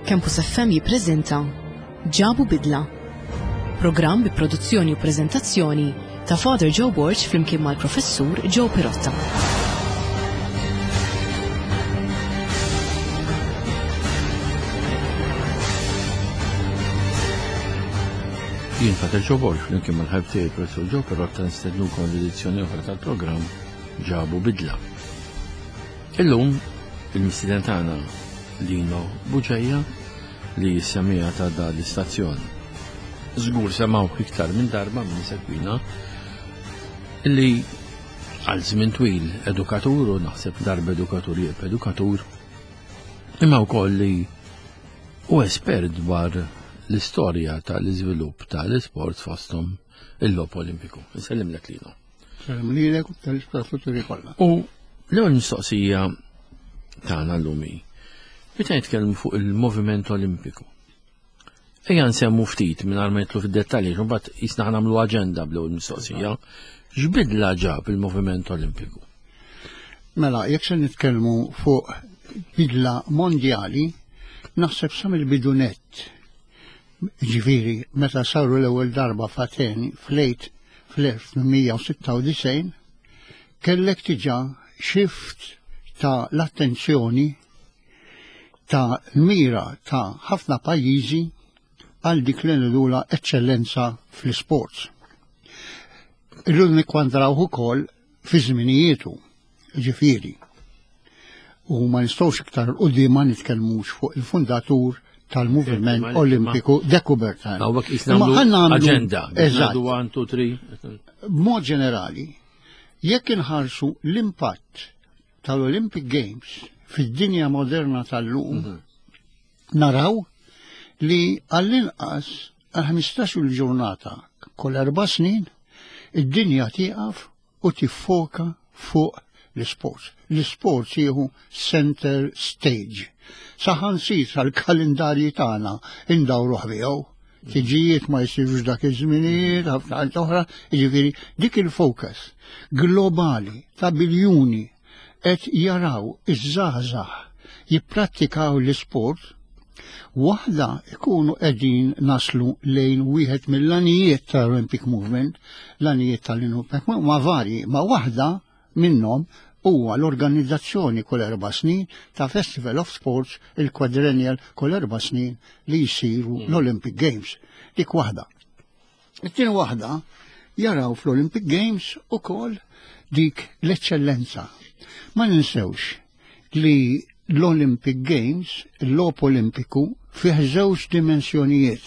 Campus FM jippreżenta Ġabu Bidla. Programm bi produzzjoni u preżentazzjoni ta' Father Joe Borch flimkien mal-Professur Joe Pirotta. Jien Father Joe Borch flimkien mal-ħabtiegħi Professur Joe Pirotta nistednukom l-edizzjoni oħra tal-programm Ġabu Bidla. Illum il-mistieden tagħna Lino Buġejja li jissemija ta' da l-istazzjon. Żgur semgħu iktar minn darba minn sekwina li għal żmien twil edukatur u naħseb darba edukatur jieb edukatur imma wkoll li u espert dwar l-istorja tal-iżvilupp tal-isport fosthom il-logħob Olimpiku. Nsellimlek Lino. Sellim lilek u tal-isport kollha. U l-ewwel mistoqsija tagħna llum meta nitkellmu fuq il-Moviment Olimpiku. Ejja nsemmu ftit mingħajr ma nidħlu fid-dettalji, imbagħad jisna nagħmlu aġenda bl-ewwel mistoqsija. X'bidla ġab il-Moviment Olimpiku? Mela, jekk se nitkellmu fuq bidla mondjali, naħseb sa mill-bidunet. Ġifieri, meta saru l-ewwel darba f'Ateni fl-1896, kellek diġà xift ta' l-attenzjoni ta' l-mira ta' ħafna pajjiżi għal dik l-nidula eċċellenza fl-sports. Irridu nikkwantraw ukoll fi żminijietu, ġifieri. U ma nistgħux iktar quddiem ma nitkellmux fuq il-fundatur tal-Moviment Olimpiku de Coubertin. Hawnhekk nagħmlu aġenda. B'mod ġenerali, jekk inħarsu l-impatt tal-Olympic Games fid-dinja moderna tal-lum, naraw li għall-inqas għal 15 ġurnata kull 4 snin id-dinja tieqaf u tiffoka fuq l-isports. L-isports jieħu center stage. Saħansir tal-kalendarji tagħna indawruh biegħu. Tiġijiet ma jsirux dak iż-żminijiet, ħafna oħra, jiġifieri dik il-fokus globali ta' biljuni qed jaraw iż-żgħażagħ jipprattikaw l-isport. Waħda ikunu qegħdin naslu lejn wieħed mill-għanijiet tal-Olympic Movement, l-għanijiet tal-Olympic Movement ma varji, ma waħda minnhom huwa l-organizzazzjoni kull 4 snin ta' Festival of Sports, il-quadrennial kull 4 snin li jsiru l-Olympic Games. Dik waħda. It-tieni waħda jaraw fl-Olympic Games ukoll dik l-eċċellenza. Ma ninsewx li l-Olympic Games, l-logħob Olimpiku, fih żewġ dimensjonijiet.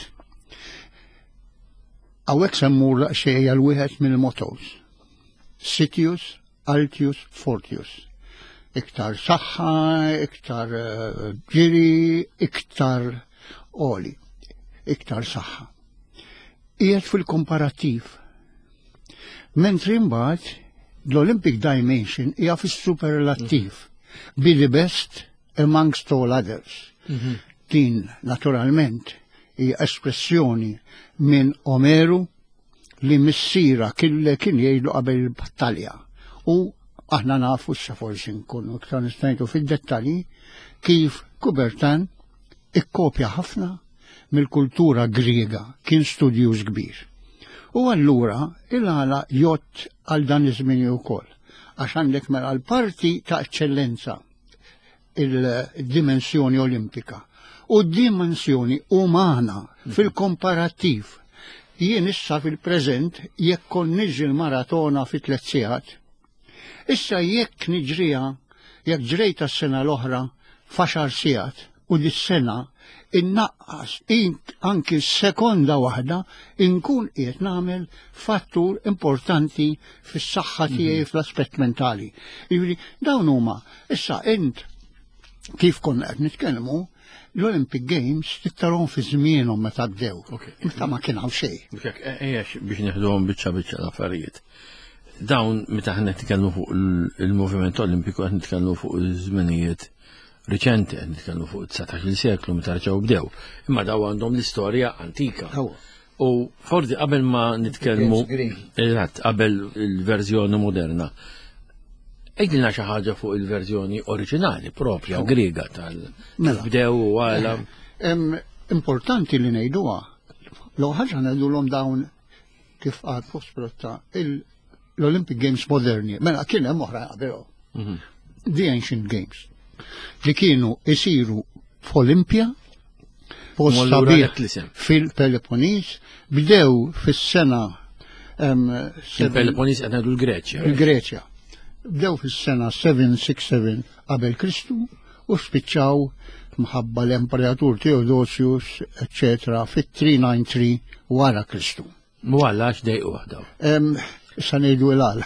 Hawnhekk se mmur xejn għal wieħed mill-mottos. Citius, Altius, Fortius. Iktar saħħa, iktar ġiri, iktar oli, iktar saħħa. Qiegħed fil-komparattiv. Mentri mbagħad l-Olympic Dimension hija fis-superlattiv. Be the best amongst all others. Din, naturalment, hija espressjoni minn Omeru li missiera kien jgħidu qabel il-battalja. U aħna nafu issa forsi nkunu iktar nistgħu fid-dettalji kif Coubertin ikkopja ħafna mill-kultura Griega, kien studjuż kbir. U allura il-għala jott għal dan iż-żmien ukoll. Għax għandek mela l-parti ta' eċċellenza il-dimensjoni olimpika u d-dimensjoni umana fil-komparattiv. Jien issa fil-preżent jekk konniġi l-maratona fi 3 sigħat. Issa jekk niġrija, jekk ġrejta s-sena l-oħra f'10 sigħat u dis-sena innaqqas anki sekonda waħda inkun qiegħed nagħmel fattur importanti fis-saħħa tiegħi fl-aspett mentali. Jiġri dawn huma issa int kif konna qed nitkellmu l-Olympic Games tiktarhom fi żmienhom meta bdew. Meta ma kien hawn xejn. Ejjex biex nieħduhom biċċa l-affarijiet. Dawn meta aħna nitkellmu fuq il-Moviment Olimpiku qed nitkellmu fuq iż-żminijiet riċenti, qed nitkellmu fuq 19 seklu meta rġgħu bdew. Imma daw għandhom l-istorja antika. U forsi qabel ma nitkellmu qabel il-verżjoni moderna. Ejdilna xi ħaġa fuq il-verżjoni oriġinali propja Griega tal-bdew u għala. Importanti li ngħiduha. L ħaġa ngħidulhom dawn kif qal Prosperotta l-Olympic Games moderni. Mela kien hemm oħra qabel. The Ancient Games. Li kienu isiru f'Olimpja post sabiħ fil-Peloponnis, bdew fis-sena il-Peloponnis qed ngħidu l-Greċja. Il-Greċja. Bdew fis-sena 767 qabel Kristu u spiċċaw mħabba l-Imperatur Theodosius, etc. fit-393 wara Kristu. Mwalla għax dejqu waħda. Issa ngħidu l-għala.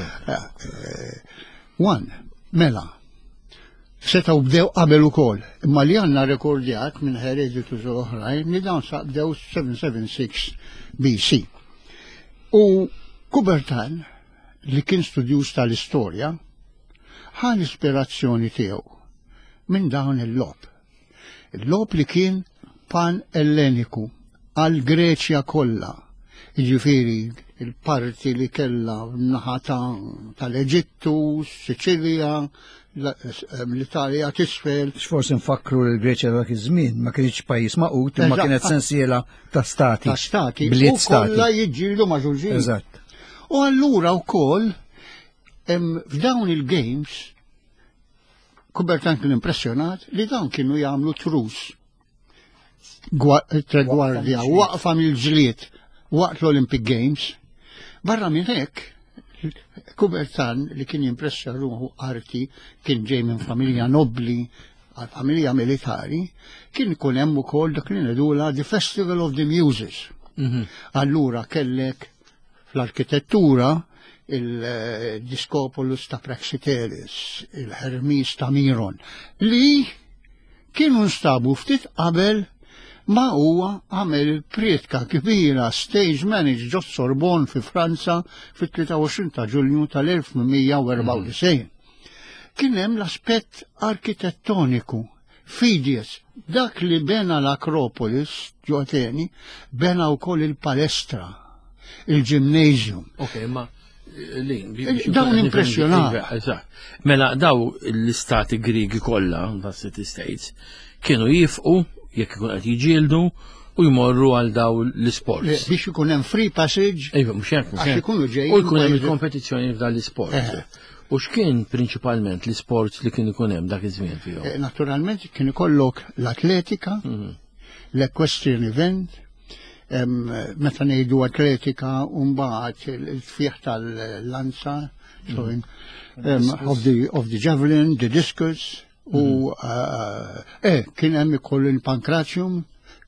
Mela, setaw bdew qabel ukoll, imma li għandna rekordjat minn hereditus oħrajn li dawn bdew 776 BC. U Kubertan li kien studjus tal-istorja ħan ispirazzjoni tiegħu minn dawn il-lob. Il-lob li kien pan-elleniku għal Greċja kollha. Jiġifieri il-parti li kellha naħa tal-Eġittu, Siċilja, l-Italja t'isfel. Forsi nfakru l-Greċja dak iż-żmien ma kienx pajjiż maqut imma kienet sensiela ta' stati. Ta' stati. Bliet stati. Kollha jiġġieldu ma' xulxin. Eżatt. U allura wkoll f'dawn il-games Kubertan kien impressjonat li dawn kienu jagħmlu trus. Tregwardja waqfa mill-ġlied waqt l-Olympic Games. Barra minn hekk, Kubertan li kien jimpressja ruħu arti kien ġej minn familja nobli għal familja militari, kien ikun hemm ukoll dak li ngħidula The Festival of the Muses. Allura kellek fl-arkitettura il-Discopolus ta' Praxiteles, il-Hermis ta' Miron, li kienu nstabu ftit qabel ma huwa għamel prietka kbira stage manage ġo Sorbonne fi Franza fit-23 ta' Ġunju tal-1894. Kien hemm l-aspett arkitettoniku, Fidias, dak li bena l-Akropolis ġo Ateni, bena wkoll il-palestra, il-gymnasium. Ma dawn impressjonati. Mela daw l-istati Grigi kollha, l-City States, kienu jifqu jekk ikun qed jiġieldu u jmorru għal daw l-isports. Biex ikun hemm free passage. Mhux hekk. U jkun hemm il-kompetizzjoni f'dan l-isports. U x'kien prinċipalment l-isports li kien ikun hemm dak iż-żmien fihom? Naturalment kien ikollok l-atletika, l-equestrian event, meta ngħidu atletika u mbagħad il-tfieħ tal-lanza, of the javelin, the discus, u kien hemm ikoll il-pankrazjum,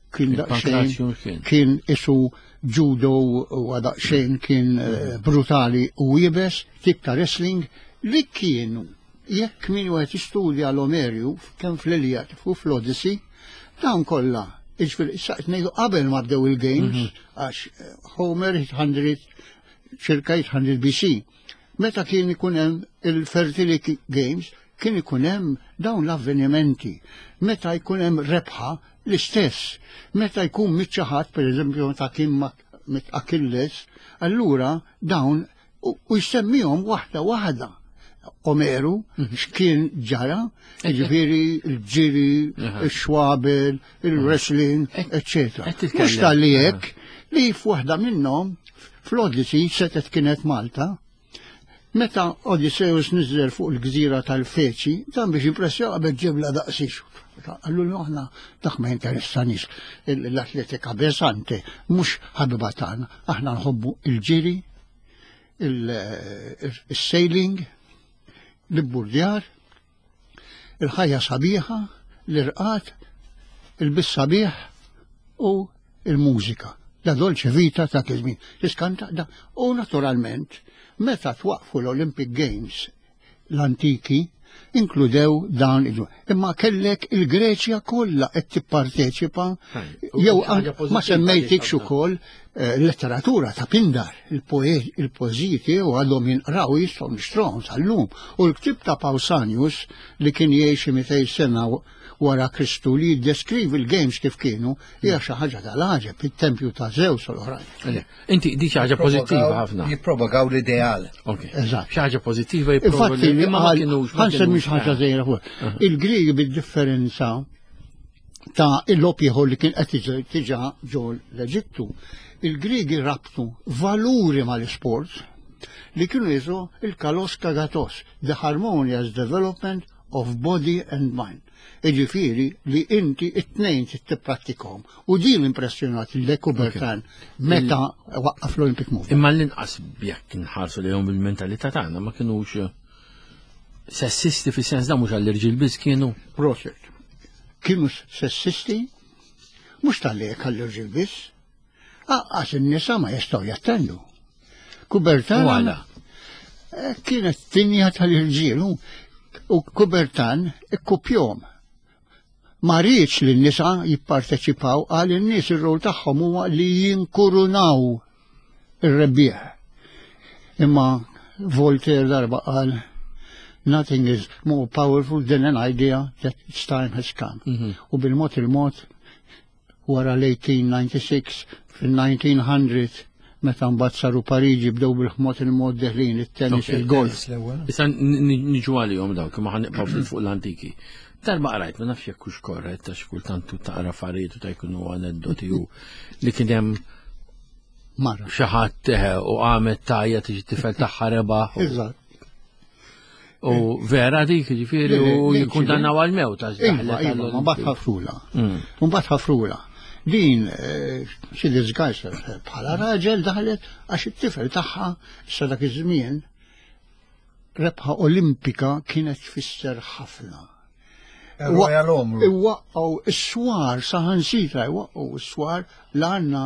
kien isu judo u daqsxejn kien brutali u jibes, tip ta' wrestling li kienu jekk min wieħed jistudja l-Omerju kemm fl-Iliad u fl-Odyssey dawn kollha. Saqt ngħidu qabel ma bdew il-games għax Homer 800 circa 800 BC. Meta kien ikun hemm il-Fertility Games kien ikun hemm dawn l-avvenimenti. Meta jkun hemm rebħa l-istess. Meta jkun miċċaħat pereżempju meta kien Achilles, allura dawn u jsemmihom waħda. Omeru, x'kien ġara, ġifieri il-ġiri, il-xwabel, il-wrestling, etc. Mhux tal-li hekk li f'waħda minnhom fl-Odyssey setet kienet Malta. Meta Odysseus niżel fuq il-gżira tal-Feċi, dan biex impressja qabel ġibla daqsix. Allura aħna dak ma jinteressanix l-atletika beżanti, mhux ħabiba tagħna, aħna nħobbu il-ġiri, il-sailing, l-burdjar, il-ħajja sabiħa, l-irqat, il-bis sabiħ u il-mużika. La dolce vita ta' kizmin. Tiskanta da. U naturalment, meta twaqfu l-Olympic Games l-antiki, inkludew dan imma kellek il-Greċja kollha qed tipparteċipa jew ma semmejtikx ukoll letteratura ta' Pindar, il-poeżiji tiegħu għadhom jinqraw jistgħu nixtruhom tal-lum u l-ktieb ta' Pausanius li kien jgħix 200 sena wara Kristu li jiddeskrivi l-games kif kienu hija xi ħaġa tal-ħaġa fit-tempju ta' Zeus u l-oħrajn. Inti dik xi ħaġa pożittiva ħafna. Jippropagaw l-ideal. Eżatt. Xi ħaġa pożittiva jippropagaw. Infatti ħansemmi xi ħaġa żgħira fuq. Il-Griegi bid-differenza ta' il-lopjeħu li kien qed tiġa ġo l-Eġittu, il-Griegi rabtu valuri mal-sport li kienu jizu il-kalos kagatos, the harmonious development of body and mind. Iġifieri li inti it-tnejn tipprattikhom. U din impressjonat l-Kubertan meta waqqaf l-Olympic Movement. Imma l-inqas jekk inħarsu lejhom bil-mentalità tagħna ma kinux sessisti fis-sens da mhux għall-irġiel biss kienu. Proset. Kienu sessisti mhux tal-lek għall-irġiel biss. Għax in-nisa ma jistgħu jattendu. Kubertan kienet tinja tal-irġiel u Kubertan ikkupjom. Ma rridx li n-nisa jipparteċipaw għal in-nies ir-rol tagħhom huwa li jinkurunaw ir-rebbieħ. Imma Voltaire darba qal nothing is more powerful than an idea that its time has come. U bil-mod il-mod wara l-1896 fil-1900 meta mbagħad saru Pariġi bdew bil-mod il-mod deħlin it-tennis il-golf. Issa niġu għalihom dawk imma ħanibqgħu fuq l-antiki. Darba qrajt, ma nafx jekk hux korrett għax kultant taqra affarijiet u ta' jkunu aneddoti li kien hemm Mara xi ħadd u għamet tajja tiġi tifel tagħha rebaħ. Eżatt. U vera dik ġifieri u jikkundannaw għal-mewt għax daħlet mbagħad ħafrula. Mbagħad ħafrula. Din xi disgajser bħala raġel daħlet għax it-tifel tagħha sa dak iż-żmien rebħa Olimpika kienet tfisser ħafna. Iwaqqgħu is-swar saħansitra iwaqqgħu is-swar l-għandna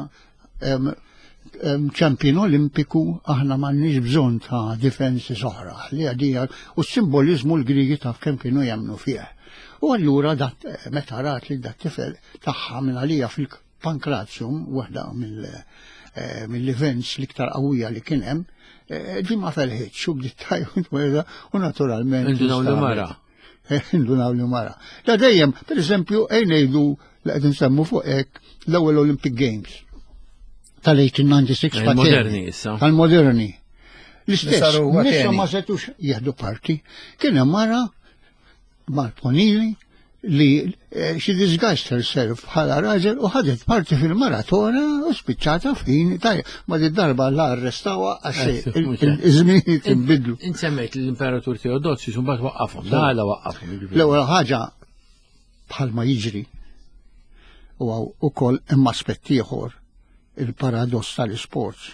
ċempjon Olimpiku aħna m'għandniex bżonn ta' difensi oħra li għadija u s-simboliżmu l-Griegi taf kemm kienu jemmnu fih. U allura meta rat li dat tifel tagħha minn għalija fil-Pankrazium waħda mill-events l-iktar qawwija li kien hemm, ġi ma felħitx u bdiet tajjeb u naturalment. Indunaw li mara. Da dejjem, per eżempju, ngħidu li qed nsemmu fuq hekk l-ewwel Olympic Games tal-1896 moderni issa. Tal-moderni. L-istess, nisa ma setux jieħdu parti, kien hemm mara Marponili li she disguised herself bħala raġel u ħadet parti fil-maratona u spiċċata fin ma di darba la arrestawa għax iż-żmien tinbidlu. Insemmejt l-Imperatur Teodosius u mbagħad waqqafhom. Dala waqqafhom. L-ewwel ħaġa bħalma jiġri u ukoll hemm aspett ieħor il-paradoss tal-isports.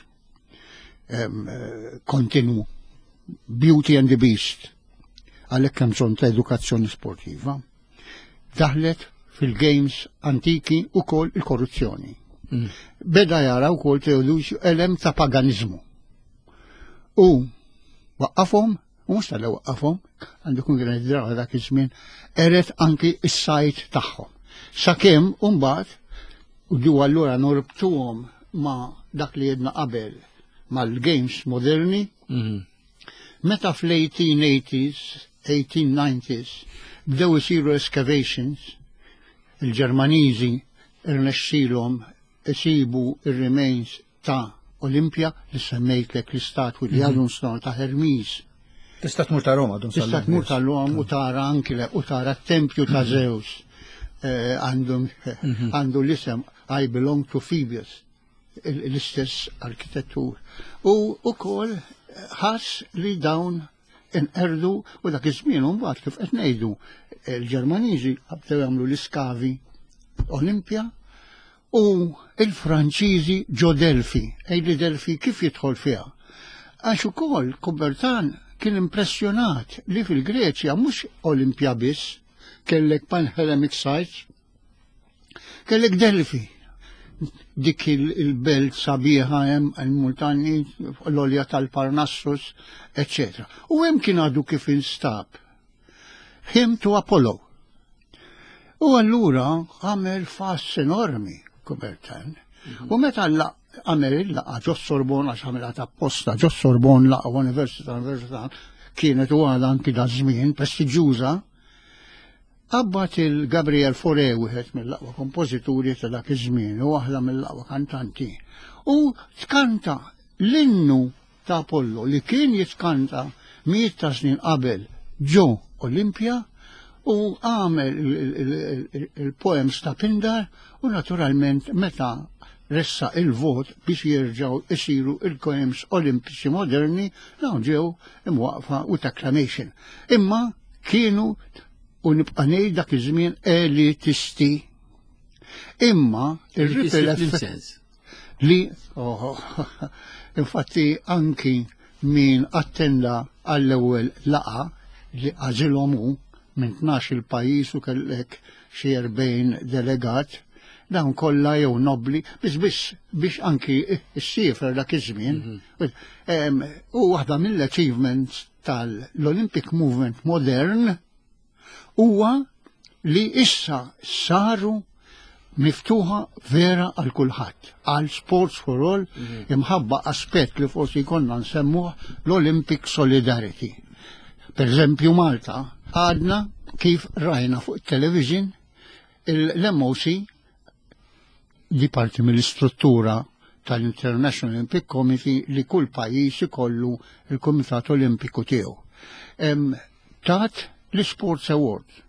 Kontinwu Beauty and the Beast għalhekk hemm bżonn ta' edukazzjoni sportiva. Daħlet fil-games antiki ukoll il-korruzzjoni. Beda jara wkoll Teodosius elem ta' paganizmu. U waqqafhom, u mhux tal waqqafhom, għandu kun kien id-draga dak iż-żmien, eret anki s-sajt tagħhom. Sakemm mbagħad u di allura norbtuhom ma' dak li jedna qabel mal-games moderni, meta fl-1880s 1890s bdew isiru excavations, il-Ġermaniżi irnexxilhom isibu ir-remains ta' Olimpja li semmejtlek l-istatwi li għadhom stone ta' Hermes. Tista' tmur ta' Roma dun Tista' tmur ta' Roma u tara anki u tara t-tempju ta' Zeus. Għandu l-isem I belong to Phoebus, l-istess arkitettur. U ukoll ħass li dawn inqerdu u dak iż-żmien mbagħad kif qed ngħidu il-Ġermaniżi bdew jagħmlu l-iskavi Olimpja u il-Franċiżi ġo Delfi. Ejli Delfi kif jidħol fiha? Għax ukoll Kubertan kien impressjonat li fil-Greċja mhux Olimpja biss, kellek Panhellenic sites, kellek Delfi. Dik il-belt sabiħa hemm il-Multanni, l-olja tal-Parnassus, etc. U hemm kien għadu kif instab. Him to Apollo. U allura għamel fass enormi Kubertan. U meta għamel il-laqa ġo Sorbona x'għamilha apposta, ġo Sorbona laqa Università kienet u għadha anki da żmien prestiġjuża. Abbat il-Gabriel Fauré wieħed mill-aqwa kompożituri ta' dak iż-żmien u waħda mill-aqwa kantanti. U tkanta l-innu ta' Apollo li kien jitkanta 100 ta' snin qabel ġo Olimpja u għamel il-poems ta' Pindar u naturalment meta ressa il-vot biex jirġaw isiru il-poems olimpiċi moderni dawn ġew imwaqfa with acclamation. Imma kienu u nibqa' ngħid dak iż-żmien elitisti. Imma ir-ripel li infatti anki min attenda għall-ewwel laqa li għażilhom hu minn 12 pajjiż u kellek xi 40 delegat dawn kollha jew nobbli biex anki s-siefer dak iż-żmien. U waħda mill-achievements tal-Olympic Movement modern huwa li issa saru miftuħa vera għal kulħadd, għal Sports for All, imħabba aspett li forsi konna nsemmuh l-Olympic Solidarity. Per eżempju Malta, għadna kif rajna fuq television l-MOC di parti mill-istruttura tal-International Olympic Committee li kull pajjiż ikollu il-Kumitat Olimpiku tiegħu. Tat l-Sports Award.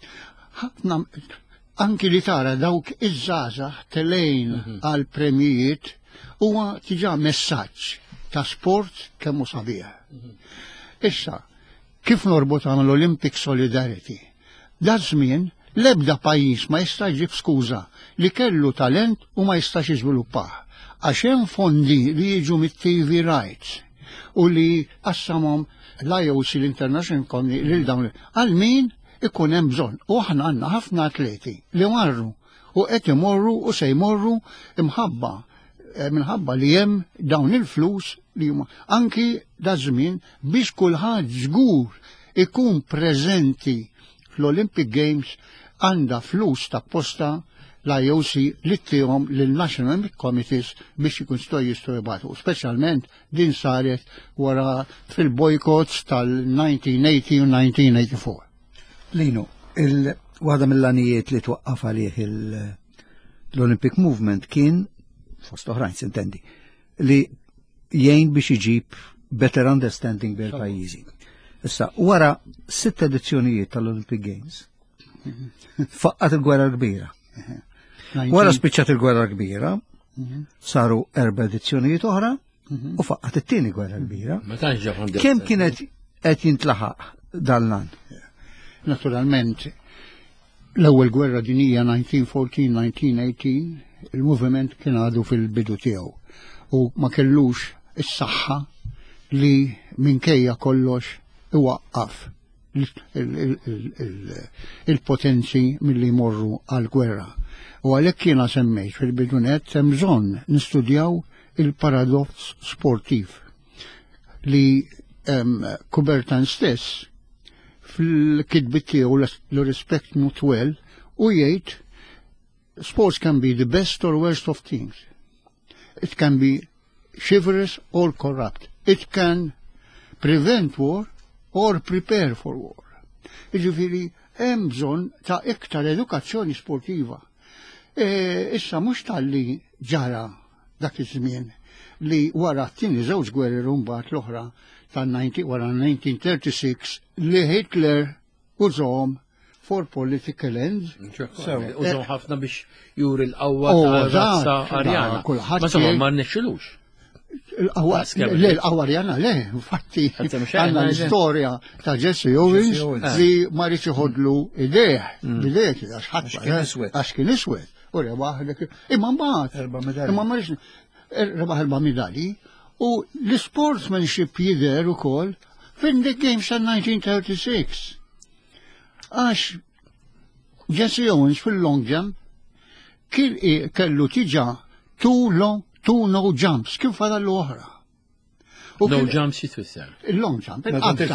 Anki li tara dawk iż-żgħażagħ telejn għal premijiet huwa tiġa messaġġ ta' sport kemm hu sabiħ. Issa, kif norbot għal l-Olympic Solidarity? Da żmien l-ebda pajjiż ma jista' jġib skuża li kellu talent u ma jistax jiżviluppah. Għax hemm fondi li jiġu mit-TV rights u li qassamhom l-IOC l-International Committee lil dawn għal min ikun hemm bżonn. U aħna għandna ħafna atleti li marru u qed imorru u se jmorru minħabba li hemm dawn il-flus li huma anki da żmien biex kulħadd żgur ikun preżenti fl-Olympic Games għandha flus ta' posta l-IOC li ttihom lill-National Olympic Committees biex ikun jistgħu jibgħatu. Speċjalment din saret wara fil-boycotts tal-1980 u 1984. Lino, waħda mill-għanijiet li twaqqaf għalih l-Olympic Movement kien, fost oħrajn sintendi, li jgħin biex iġib better understanding bil pajjiżi. Issa, wara 6 edizzjonijiet tal-Olympic Games, faqqat il-gwerra kbira. Wara spiċċat il-gwerra kbira, saru 4 edizzjonijiet oħra u faqqat it-tieni gwerra kbira. Kemm kienet qed jintlaħaq dan? Naturalment, l-ewwel gwerra dinija 1914-1918, il-moviment kien għadu fil-bidu tiegħu u ma kellux is-saħħa li minkejja kollox iwaqqaf il-potenzi milli jmorru għal-gwerra. U għalhekk jiena semmejt fil-bidunet hemm bżonn nistudjaw il-paradoss sportiv li Kubertan stess fil-kitbit tiegħu l-Respect Mutual u jgħid sports can be the best or worst of things. It can be chivalrous or corrupt. It can prevent war or prepare for war. Jiġifieri hemm bżonn ta' iktar edukazzjoni sportiva. Issa mhux tal-li ġara dak iż-żmien li wara t-tieni żewġ gwerri mbagħad l-oħra wara 1936 li Hitler użhom for political ends. Użhom ħafna biex juri l-qawwa tal-razza Arjana. Ma ma rnexxilux. L-qawwa Arjana le, infatti għandna l-istorja ta' Jesse Owens li ma rridx iħodlu idea għax kien iswed. U rebaħ imma mbagħad rebaħ 4 medalji u l-sportsmanship jidher ukoll fin-the Games tal-1936. Għax Jesse Owens fil-long jump kellu tiġa two no jumps kif għadha l-oħra. No jumps jitfisser. Il-long jump.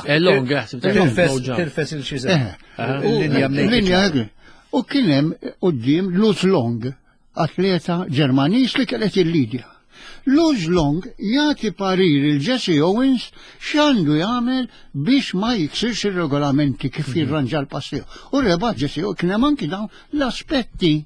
Tirfes il-xiżer. Linja u kien hemm quddiem Luz Long, atleta Ġermaniż li kellet il-lidja. Luz Long jagħti parir il-Jesse Owens x'għandu jagħmel biex ma jiksirx ir-regolamenti kif jirranġa l-passiju. U rebaħ Jesse Owens kien hemm anki dawn l-aspetti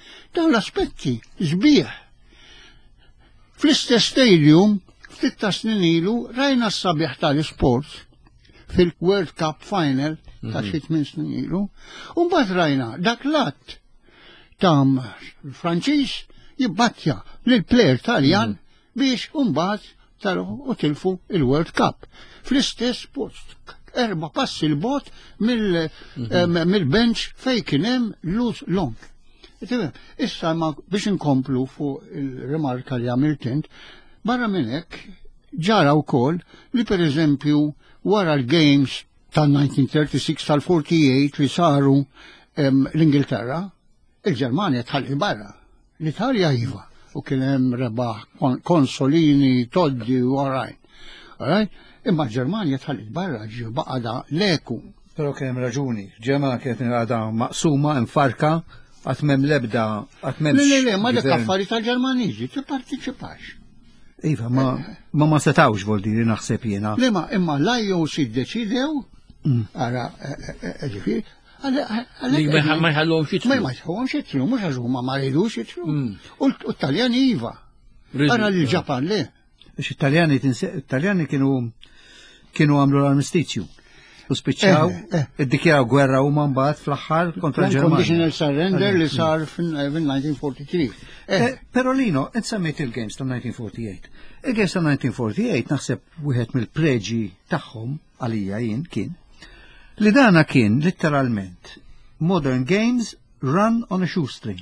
sbieħ. Fl-istess stadium, ftit ta' snin ilu, rajna s-sabiħ tal-sports fil-World Cup Final ta' xi 8 snin ilu. U mbagħad rajna dak l-att ta' Franċiż jibbattja lill-plejer Taljan biex mbagħad taru u tilfu il-World Cup. Fl-istess post, 4 passi l-bot mill-bench fej kien hemm Luz Long. Issa ma biex inkomplu fuq il-remarka li għamiltint, barra minn hekk ġara wkoll li pereżempju wara l-Games tal-1936 tal-48 li saru l-Ingilterra, il-Ġermanja tħalli barra. L-Italja iva u kien hemm rebaħ Konsolini, Toddi u oħrajn. Imma l-Ġermanja tħalli barra ġi baqada leku. Però kien hemm raġuni. Ġermanja kienet għadha maqsuma infarka għat mem lebda, għat mem. Le, ma dak affarijiet tal-Ġermaniżi tipparteċipax. Iva, ma setawx voldi li naħseb jiena. Le, ma imma l-IOC deċidew, ara, ġifiri, ma jħallhom xitru. Ma jħallhom xitru, mhux għax huma ma rridux xitru. U l-Taljani iva. Ara l-Ġapan le. Biex Italjani kienu għamlu l-armistizju. U spiċċaw, id-dikjaw gwerra u mbagħad fl-aħħar kontra l-Ġermanja. Conditional surrender li sar fin-1943. Però Lino, insemmejt il-Games tal-1948. Il-Games tal-1948 naħseb wieħed mill-preġi tagħhom għalija jien kien li dana kien literalment Modern Games run on a shoestring.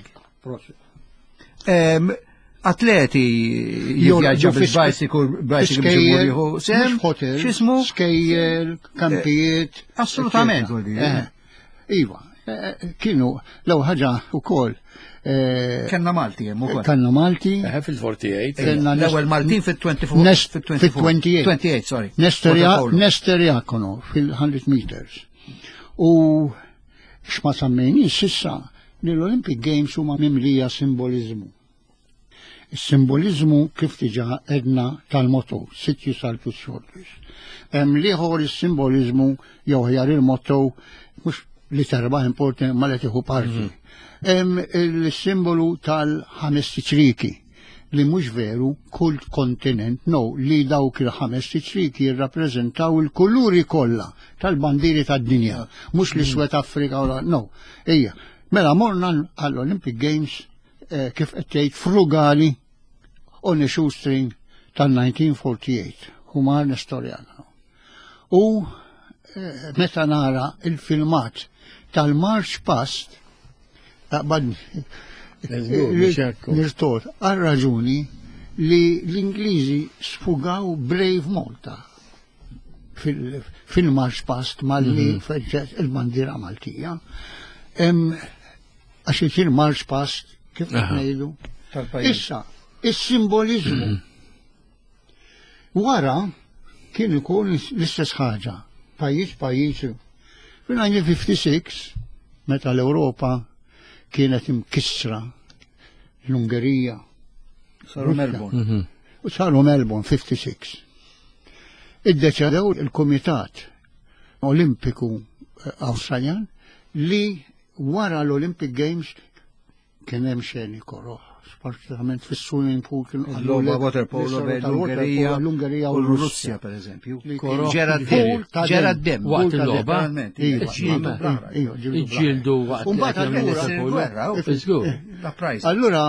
Atleti jivvjaġġa bil-bicycle ġibu sem, xismu? Skejjel, kampijiet. Assolutament. Iva, kienu law ħaġa wkoll. Kenna Malti hemm ukoll. Kenna Malti. Fil-48. L-ewwel Maltin fit-24. Fit-28, sorry. Nester Jakono fil-100 meters. U x'ma sammejniex issa li l-Olympic Games huma mimlija simbolizmu. Is-simbolizmu kif diġà edna tal-motto, sit yourself to shoulders. Liħor is-simbolizmu jew ħjar il-motto mhux li terbaħ importanti ma li tieħu parti. Il-simbolu tal-5 tiċriki li mhux veru kull kontinent, li dawk il-5 tiċriki jirrappreżentaw il-kuluri kollha tal-bandiri tad-dinja, mhux l-iswed Afrika ejja. Mela morna għall-Olympic Games kif qed tgħid frugali on a shoestring tal-1948 huma nestorjana. U meta nara il-filmat tal-March Past nirtot għal raġuni li l-Ingliżi sfugaw Brave Malta fil-March Past malli il-bandira Maltija. Għax il-March Past kif ngħidu? Issa, is-simbolizmu. Wara kien ikun l-istess ħaġa. Pajjiż. Fil-1956, meta l-Ewropa kienet imkissra l-Ungerija. Saru Melbourne. U saru Melbourne 56. Iddeċedew il-Kumitat Olimpiku Awstraljan li wara l-Olympic Games kien hemm xeni koroħ, partikolarment fis-swimming pool kienu l-logħba water polo bejn l-Ungerija u l-Russja pereżempju. Ġera d-dem waqt il-logħba. Iġġieldu waqt il-gwerra. Allura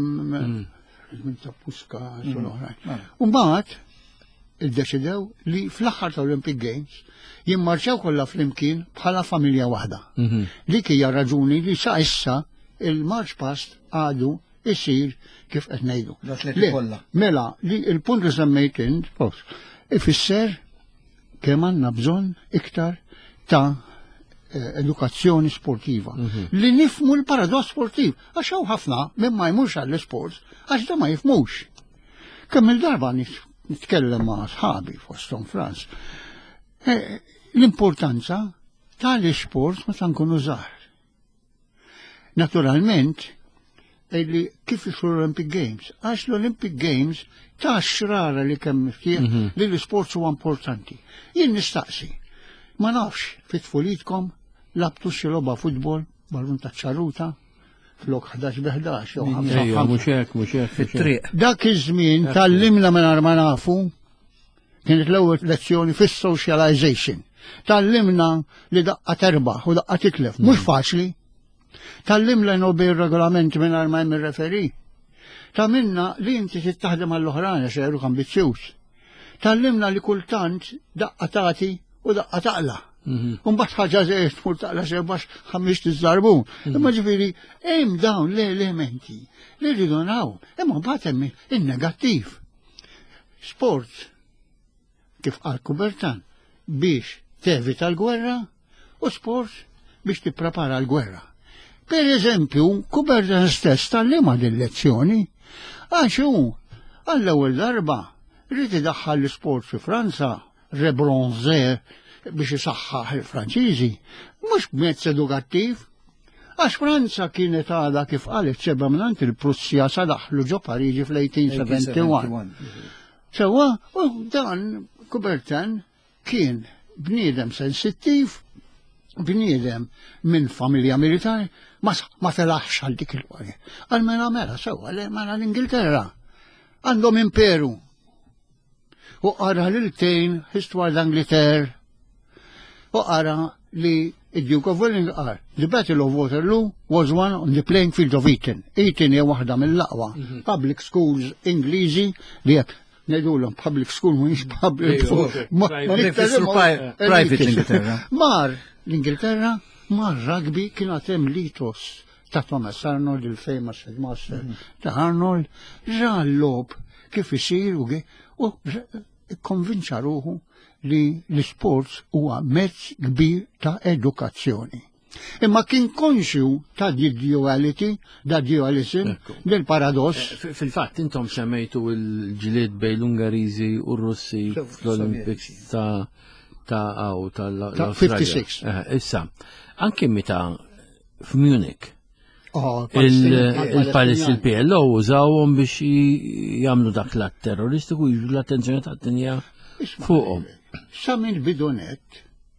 mbagħad iddeċidew li fl-aħħar tal-Olympic Games jimmarċew kollha flimkien bħala familja waħda. Dik hija raġuni li sa issa il-March Past għadu isir kif qed ngħidu. Mela li il-punt li semmejt int ifisser kemm għandna bżonn iktar ta' edukazzjoni sportiva. Li nifmu l-paradoss sportiv għax hawn ħafna minn ma jmurx għall-isports għax da ma jifmux. Kemm il-darba nitkellem ma' sħabi fosthom Franz. L-importanza tal-isports meta nkunu żgħar. Naturalment, kif l-Olympic Games, għax l-Olympic Games ta' xrara li kemm miftieħ li l-isports huwa importanti. Jien nistaqsi, ma nafx fit-tfulitkom labtu xi logħba futbol, ballun ta' ċaruta, flok 11-11 jew 5 fit-triq. Dak iż-żmien tallimna mingħajr ma nafu kienet l-ewwel lezzjoni fis-socialization. Tallimna li daqqa terbaħ u daqqa titlef, mhux faċli. Tallimna bil regolamenti minn ma jmir referi. Minna li inti tittaħdem għall-oħrajn għax jgħidu ambizzjuż. Tallimna li kultant daqqa tagħti u daqqa taqla. Mbagħad ħaġa żejt tmur taqla xejn bax ħammix tiżarbu. Imma ġifieri hemm dawn l-elementi li rridu naraw, imma mbagħad hemm in-negattiv. Sport, kif qal Kubertan, biex tevita l-gwerra u sport biex tipprepara l-gwerra. Per eżempju, Kubertan stess tal-lima din-lezzjoni għax hu għall-ewwel darba rrid idaħħal l-isport fi Franza, rebronzer biex isaħħaħ il-Franċiżi, mhux b'mezz edukattiv. Għax Franza kienet għadha kif qalet seba' mingħand il-Prussja sa daħlu ġo Pariġi fl-1871. Sewa, u dan Kubertan kien bniedem sensittiv, bniedem minn familja militari, ma telaħx għal dik il-gwerra. Mela sewa, mela l-Ingilterra għandhom imperu. U qara l-tejn Histoire d'Angleterre. U qara li id-Duke of Wellington qal, the Battle of Waterloo was won on the playing field of Eton. Eton hija waħda mill-aqwa public schools Ingliżi li jekk ngħidulhom public school mhux public private l-Ingilterra. Mar l-Ingilterra mar rugby kien hemm litos ta' Thomas Arnold, il-famous headmaster ta' Arnold, ġallob kif isir u konvinċa ruħu li l-sports huwa mezz kbir ta' edukazzjoni. Imma kien konxju ta' duality, da' dualism, del paradoss. Fil-fatt, intom semmejtu il-ġilied bej l-Ungariżi u r-Russi fl-Olympics ta' 56. Issa, anke meta f'Munich, il-PLO użawhom biex jagħmlu dak l-att terroristiku jiġu l-attenzjoni tad-dinja fuqhom. Sa minn bidonet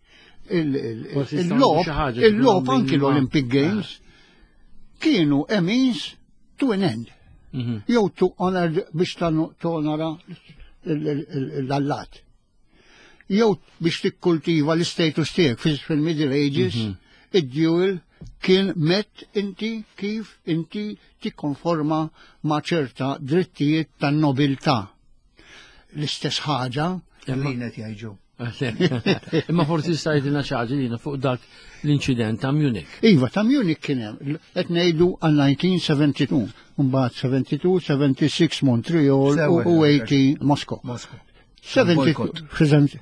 il-lob anki l-Olympic Games kienu a means to an end. Jew to honor biex tonora l-allat. Jew biex tikkultiva l-status tiegħek fil-Middle Ages, id-duel kien met inti kif inti tikkonforma ma' ċerta drittijiet tan-nobiltà. L-istess ħaġa Jallinet jgħiġu. Imma forsi stajdina ċaġilina fuq dak l-inċident ta' Munich. Iva, ta' Munich kienem, qed ngħidu għal 1972, mbagħad 72, 76 Montreal u 80 Moskow. 72.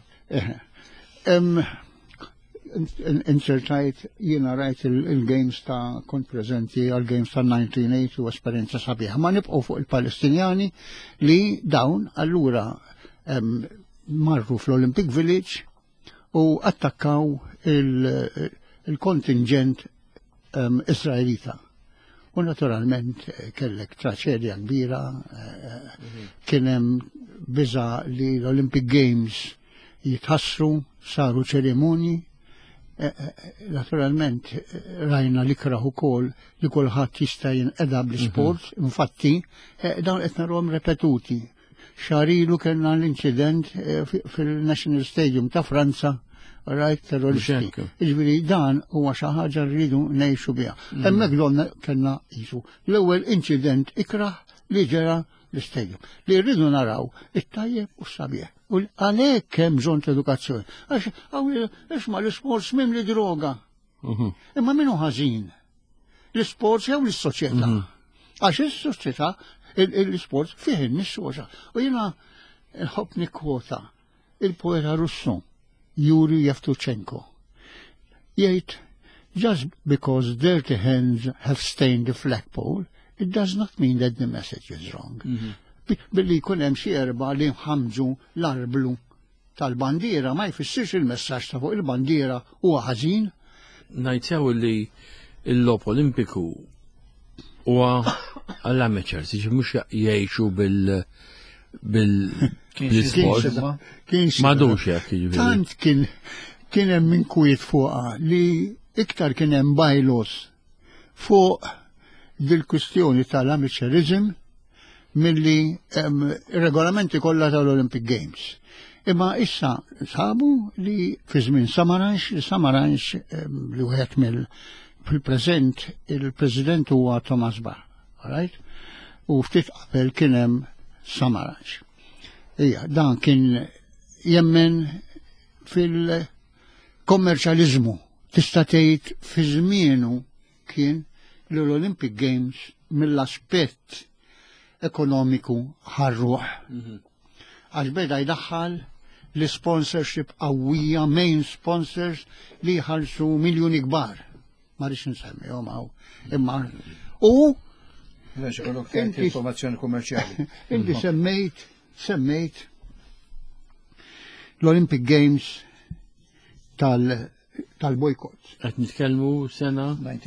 Insertajt jiena rajt il-games ta' kont preżenti għal games ta' 1980 u esperjenza sabiħa. Ma nibqgħu fuq il-Palestinjani li dawn allura marru fl-Olympic Village u attakkaw il-kontingent Israelita. U naturalment kellek traċedja kbira, kienem biża li l-Olympic Games jitħassru, saru ċeremonji. Naturalment rajna li kraħu kol li kulħadd jista' jinqeda bl-sport, infatti dawn qed narhom repetuti. Xarilu kellna l-incident fil-National Stadium ta' Franza, rajt terroristi. Iġviri dan huwa xi ħaġa rridu ngħixu biha. Hemmhekk donna kellna jisu. L-ewwel incident ikraħ li ġara l-istadium. Li rridu naraw it-tajjeb u s-sabiħ. U għalhekk hemm bżonn ta' edukazzjoni. Għax isma' l-isports minn li droga. Imma minnu ħażin. L-isports jew l-soċjetà. Għax is-soċjetà l-sport fih nissoċa. U jena nħobb nikkwota il-poeta Russu Yuri Yevtuchenko. Jgħid, just because dirty hands have stained the flagpole, it does not mean that the message is wrong. Billi jkun hemm xi erba' li mħammġu l-arblu tal-bandiera ma jfissirx il-messaġġ ta' fuq il-bandiera huwa ħażin. Ngħid li l-logħob Olimpiku huwa għall-amateurs, mhux jgħixu bil-sport. M'għadux hekk jiġifieri. Tant kien hemm min kwiet fuqha li iktar kien hemm bajlos fuq dil-kwistjoni tal-amateurism milli regolamenti kollha tal-Olympic Games. Imma issa sabu li fi żmien Samaranch li wieħed fil-preżent il-President huwa Thomas Barr, right? U ftit qabel kien hemm Samaranch. Ija, dan kien jemmen fil-kommerċjaliżmu. Tista' tgħid fi żmienu kien l-Olympic Games mill-aspett ekonomiku ħarruħ. Għax beda jdaħħal l-sponsorship qawwija, main sponsors li jħallsu miljuni kbar. Ma rridx nsemmihom hawn. Imma u informazzjoni kummerċjali. Inti semmejt l-Olympic Games tal-boykott. Qed nitkellmu sena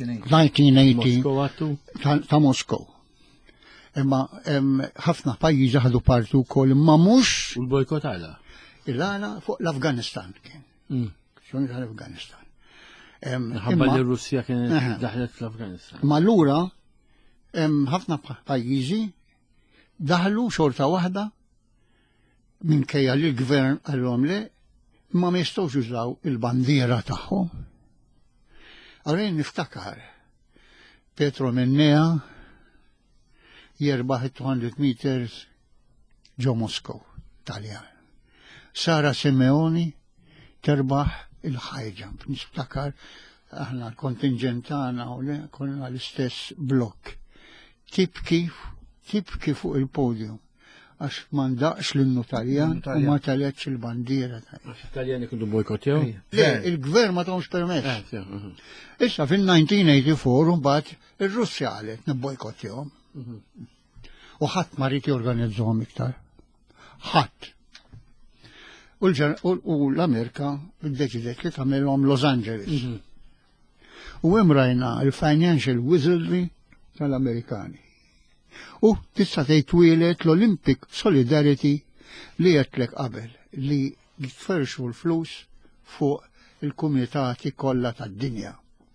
1980 ta' Moskow. Imma ħafna pajjiżi ħadu partu wkoll imma mhux u l-bojkott għala. Il-għala fuq l-Afganistan kien. X'un tal-Afganistan. Ħabba li Russja kienet daħlet fl-Afganistan. Ma allura ħafna pajjiżi daħlu xorta waħda minkejja li l-gvern għallhom le ma jistgħux jużaw il-bandiera tagħhom. Għalhekk niftakar Petro Mennea jerbaħ 200 meters ġo Moskow, Taljan. Sara Simeoni terbaħ il-high jump. Niftakar aħna l-kontingent tagħna u le konna l-istess blokk. Tibki fuq il-podium. Għax mandaqx l-innu Taljan u ma taletx il-bandiera. Taljani kundu bojkotjaw? Le, il-gvern ma tawx permess. Issa fil-1984 mbagħad ir-Russja qalet nibbojkotjahom. U ħadd ma rrid jorganizzahom iktar. Ħadd. U l-Amerika ddeċidet li tagħmelhom Los Angeles. U hemm rajna l-financial wizardry tal-Amerikani. U tista' tgħid twilet l-Olympic Solidarity li qedtlek qabel li jitferxu l-flus fuq il-kumitati kollha tad-dinja.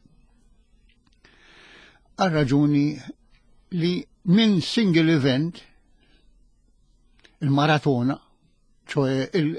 Għal-raġuni li minn single event il-maratona, ċoħe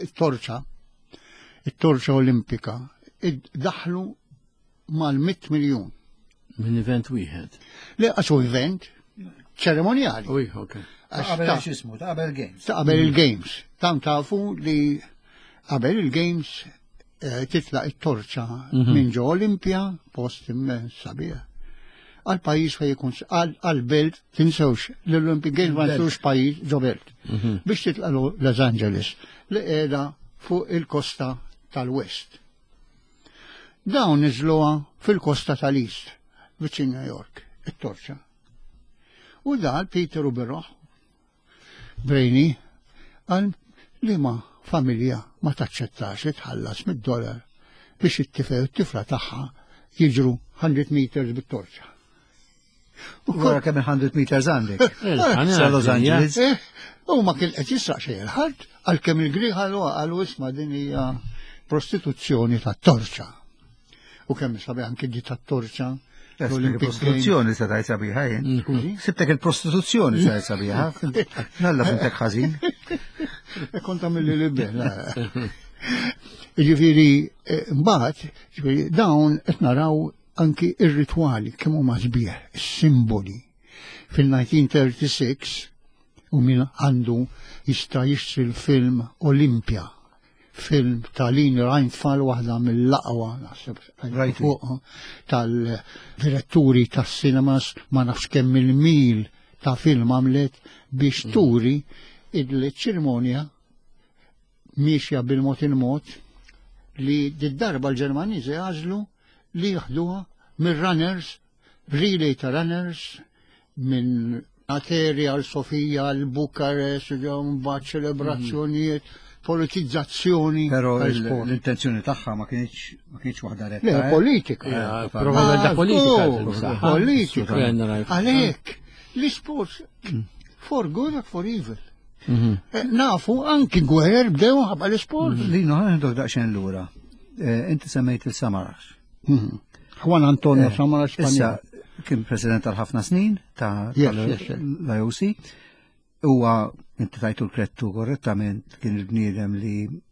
il-torċa olimpika, id-daħlu mal-100 miljon. Minn event wieħed? Le, għaxu event ċeremonjali. Uj, ok. Qabel Games. Qabel il-Games. Tam tafu li qabel il-Games titlaq it-torċa minn ġo Olimpja, post immens sabiħ. Għal-pajis fej jkun għal-belt tinsewx l-Olympic Games ma tinsewx pajis ġo belt. Biex titlaqlu Los Angeles li qiegħda fuq il-kosta tal-West. Dawn niżluha fil-kosta tal-East, viċin New York, it-torċa. U dal Peter u Berroħ Brejni għal li ma familja ma taċċettax tħallas $100 biex it-tifel tifla tagħha jiġru 100 meters bit-torċa. U wara kemm 100 meters għandek. Sa Los Angeles. U ma kien qed jisraq xejn il-ħadd għalkemm il-Grieg qalu isma' din hija prostituzzjoni tat-torċa. U kemm sabi anke di tat-torċa. Il-prostituzzjoni se tajt sabiħa jien. Sibtek il-prostituzzjoni se tajt sabiħa. Nalla fintek ħażin. Kont għamilli li bella. Ġifieri mbagħad dawn qed naraw anki ir-ritwali kemm huma sbieħ, is-simboli. Fil-1936 u min għandu jista' jixtri l-film Olimpja. Film ta' Lini Reinfall waħda mill-laqwa tal-diretturi tas-sinemas ma nafx kemm il-mil ta' film għamlet biex turi il-ċerimonja miexja bil-mod il-mod li d-darba l-Ġermaniżi għażlu li jaħduha mir-runners, relay ta' runners minn Ateria l-Sofija l-Bukarest, mbagħad ċelebrazzjonijiet politizzazzjoni. Però l-intenzjoni tagħha ma kienx waħda retta. Le, politika. Propaganda politika. Politika. Għalhekk l-isports for good or for evil. Nafu anki gwerer bdew ħabba l-isport. Lino ħandok daqsxejn lura. Inti semmejt il-Samaras. Juan Antonio Samaras Issa kien president tal-ħafna snin ta' l-IOC. Huwa inti tajtu l-krettu korrettament kien il-bniedem li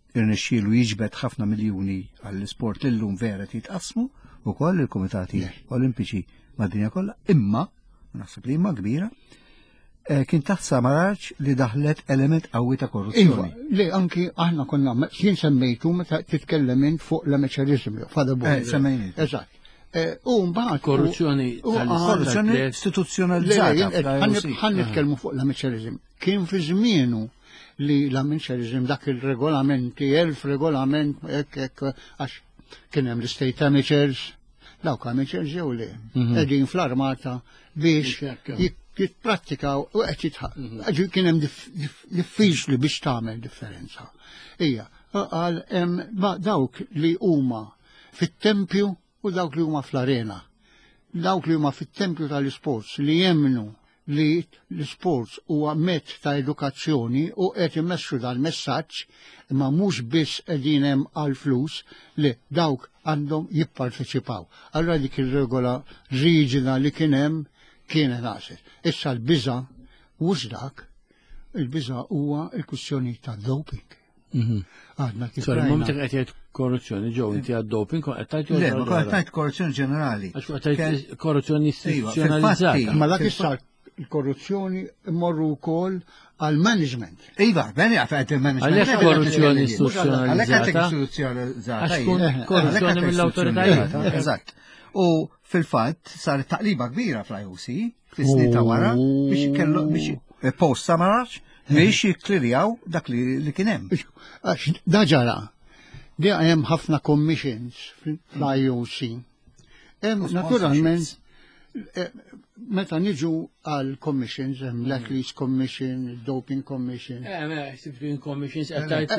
irnexxielu jiġbed ħafna miljuni għall-isport illum vera jitqasmu ukoll il-Kumitati Olimpiċi mad-dinja kollha, imma naħseb li imma kbira kien taħt Samaranch li daħlet element qawwi ta' korruzzjoni. Li anki aħna konna jien semmejtu meta titkellem fuq l-amaċerizmu f'ada semmejni. Eżatt. U mbagħad korruzzjoni istituzzjonalizzata. Ħan nitkellmu fuq l-amaċerizmu. Kien fi żmienu li l-amaċerizmu dak il-regolamenti, 1000 regolament hekk għax kien hemm l-state amateurs, dawk amateurs jew le, qegħdin fl-armata biex jitprattikaw u qed jitħaq. Kien hemm diffiċli biex tagħmel differenza. Ija, qal hemm dawk li huma fit-tempju u dawk li huma fl-arena. Dawk li huma fit-tempju tal-isports li jemmnu li l-isports huwa mezz ta' edukazzjoni u qed imexxu dal-messaġġ imma mhux biss qegħdin hemm għal flus li dawk għandhom jipparteċipaw. Allura dik ir-regola riġida li kien hemm kienet għaset. Issa l-biża' mhux dak, il-biża' huwa l-kwistjoni ta' doping. Għadna kif Sorry, mumtek qed jgħid korruzzjoni ġew inti għad-doping qed tajt Le, ma qed ngħid korruzzjoni ġenerali. Għax qed tajt korruzzjoni istituzzjonalizzata. Ma dak issa il-korruzzjoni immorru wkoll għal-management. Iva, beni għafet il-management. Għalhekk korruzzjoni Għalhekk istituzzjonalizzata. Għax kun korruzzjoni mill-awtoritajiet. Eżatt. U fil-fatt saret taqliba kbira fl-IOC fis-snin ta' wara biex kellu biex post Samaranch biex jikklirjaw dak li kien hemm. Da ġara, di hemm ħafna commissions fl-IOC. Naturalment, meta niġu għal commissions, hemm l-Athletes Commission, Doping Commission. Commissions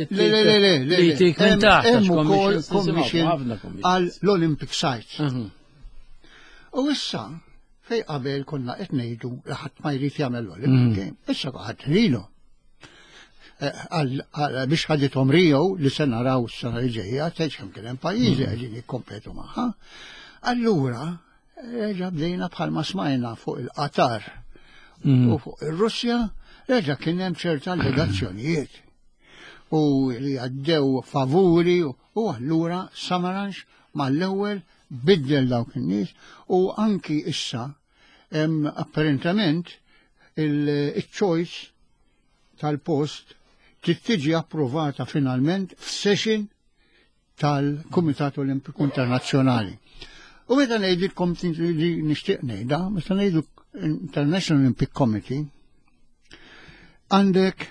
hemm ukoll commission għal l-Olympic sites. U issa, fej qabel konna qed ngħidu li ħadd ma jrid jagħmel l-Olympic Game, issa ħadd rilu. Biex ħadithom Rio li se naraw s-sena li ġejja, teġkem kien hemm pajjiżi qegħdin jikkompetu magħha. Allura, reġa' bdejna bħalma smajna fuq il-Qatar u fuq ir-Russja, reġa' kien hemm ċerta allegazzjonijiet. U li għaddew favuri u allura Samaranch mal-ewwel biddel dawk in-nies u anki issa hemm apparentement il-choice tal-post trid tiġi approvata finalment f'session tal-Kumitat Olimpiku Internazzjonali. U meta ngħidilkom li nixtieq ngħidha, meta ngħidu International Olympic Committee għandek